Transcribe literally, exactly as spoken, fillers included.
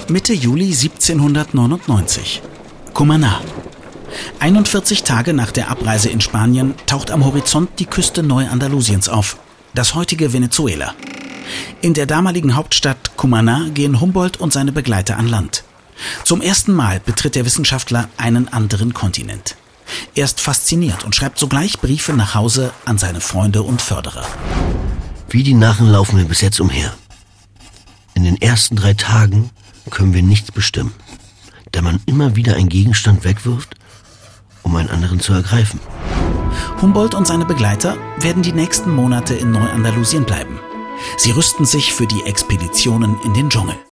Mitte Juli siebzehnhundertneunundneunzig. Cumaná. einundvierzig Tage nach der Abreise in Spanien taucht am Horizont die Küste Neuandalusiens auf, das heutige Venezuela. In der damaligen Hauptstadt Cumaná gehen Humboldt und seine Begleiter an Land. Zum ersten Mal betritt der Wissenschaftler einen anderen Kontinent. Er ist fasziniert und schreibt sogleich Briefe nach Hause an seine Freunde und Förderer. Wie die Narren laufen wir bis jetzt umher. In den ersten drei Tagen können wir nichts bestimmen, da man immer wieder einen Gegenstand wegwirft, um einen anderen zu ergreifen. Humboldt und seine Begleiter werden die nächsten Monate in Neuandalusien bleiben. Sie rüsten sich für die Expeditionen in den Dschungel.